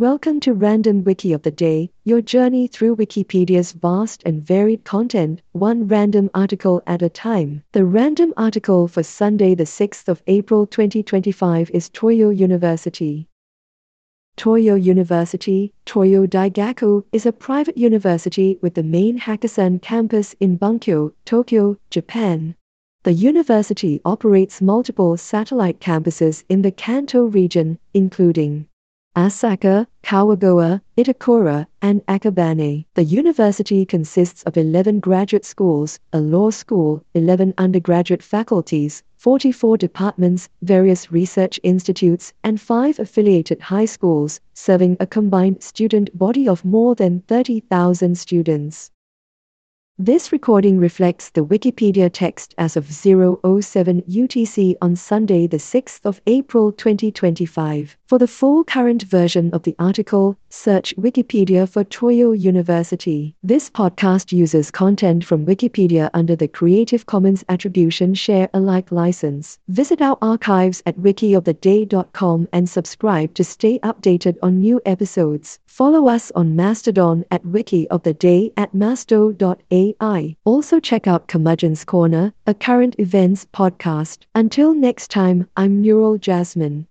Welcome to Random Wiki of the Day, your journey through Wikipedia's vast and varied content, one random article at a time. The random article for Sunday the 6th of April 2025 is Toyo University. Toyo University, Toyo Daigaku, is a private university with the main Hakkasan campus in Bunkyo, Tokyo, Japan. The university operates multiple satellite campuses in the Kanto region, including Asaka, Kawagoe, Itakura, and Akabane. The university consists of 11 graduate schools, a law school, 11 undergraduate faculties, 44 departments, various research institutes, and 5 affiliated high schools, serving a combined student body of more than 30,000 students. This recording reflects the Wikipedia text as of 0:07 UTC on Sunday the 6th of April 2025. For the full current version of the article, search Wikipedia for Toyo University. This podcast uses content from Wikipedia under the Creative Commons Attribution Share Alike license. Visit our archives at wikioftheday.com and subscribe to stay updated on new episodes. Follow us on Mastodon at wikioftheday at masto.ai. Also check out Curmudgeon's Corner, a current events podcast. Until next time, I'm Neural Jasmine.